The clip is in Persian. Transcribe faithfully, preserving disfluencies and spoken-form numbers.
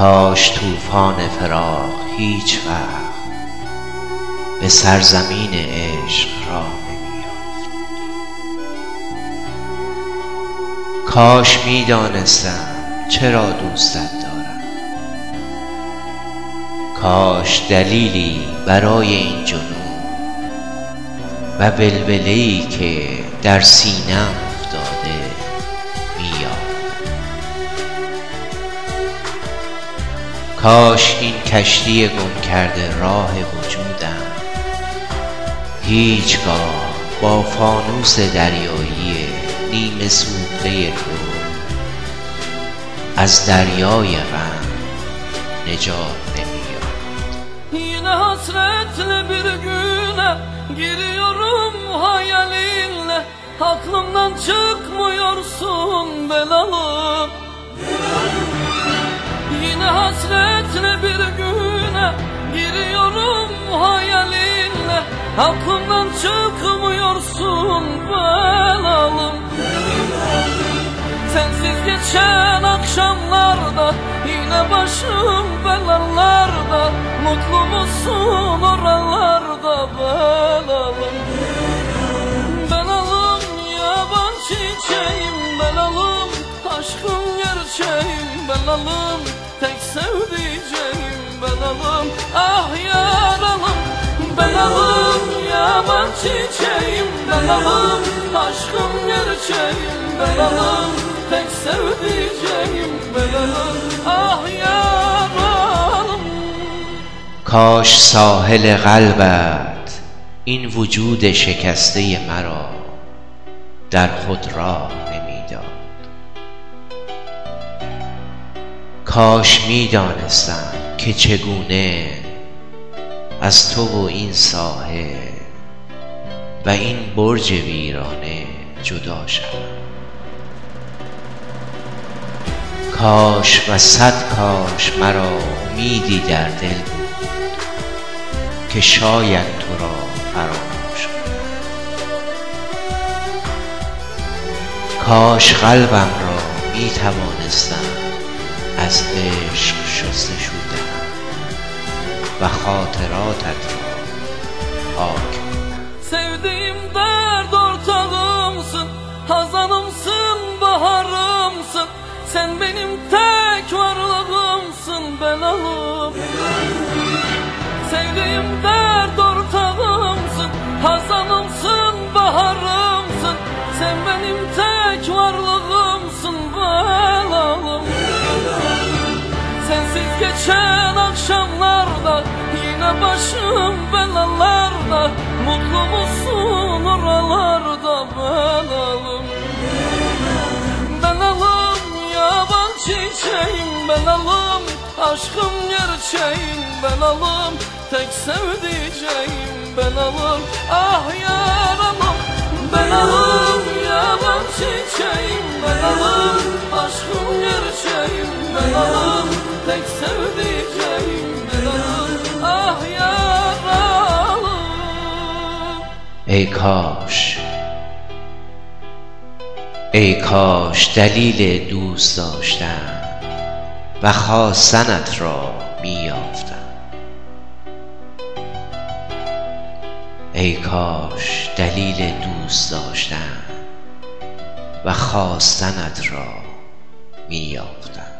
کاش طوفان فراق هیچ وقت به سرزمین عشق راه نمی‌یافت. کاش می‌دانستم چرا دوستت دارم، کاش دلیلی برای این جنون و ولوله‌ای که در سینه‌ام افتاده می‌یافتم. کاش این کشتی گم کرده راه وجودم هیچگاه با فانوس دریایی نیمه سوخته تو از deriyoy غم نجات نمی‌یافت. Yine hasretle bir güne giriyorum hayalinle, aklımdan çıkmıyorsun belalım. Yine hasretle bir güne giriyorum hayalinle, aklımdan çıkmıyorsun belalım. Sensiz geçen akşamlarda yine başım belalarda, mutlu musun oralarda belalım? Belalım yaban çiçeğim belalım, aşkım gerçeğim belalım, tek sevdiceğim belalım, ah yaralım. Belalım yaban çiçeğim belalım, aşkım gerçeğim belalım, tek sevdiceğim belalım, ah yaralım. کاش ساحل قلبت این وجود شکسته مرا در خود راه نمیداد. کاش میدانستم که چگونه از تو و این ساحل و این برج ویرانه جدا شدم. کاش و صد کاش مرا امیدی در دل بود که شاید تو را فراموش کنم. کاش قلبم را می توانستم از عشق شسته شدم و خاطراتت را پاک کنم. Sevdiğim dert ortağımsın, hazanımsın, baharımsın, sen benim tek varlığımsın belalım. Sevdiğim dert ortağımsın, hazanımsın, baharımsın, sen benim tek varlığımsın belalım. Sensiz geçen akşamlarda yine başım belalarda, mutlu musun oralarda belalım? Belalım yaban çiçeğim belalım, aşkım gerçeğim belalım, tek sevdiceğim belalım, ah yaralım. Belalım yaban çiçeğim belalım, aşkım gerçeğim belalım, tek sevdiceğim belalım, ah yaralım. ای کاش ای کاش دلیل دوست داشتن و خواستنت را می‌یافتم. ای کاش دلیل دوست داشتن و خواستنت را می‌یافتم.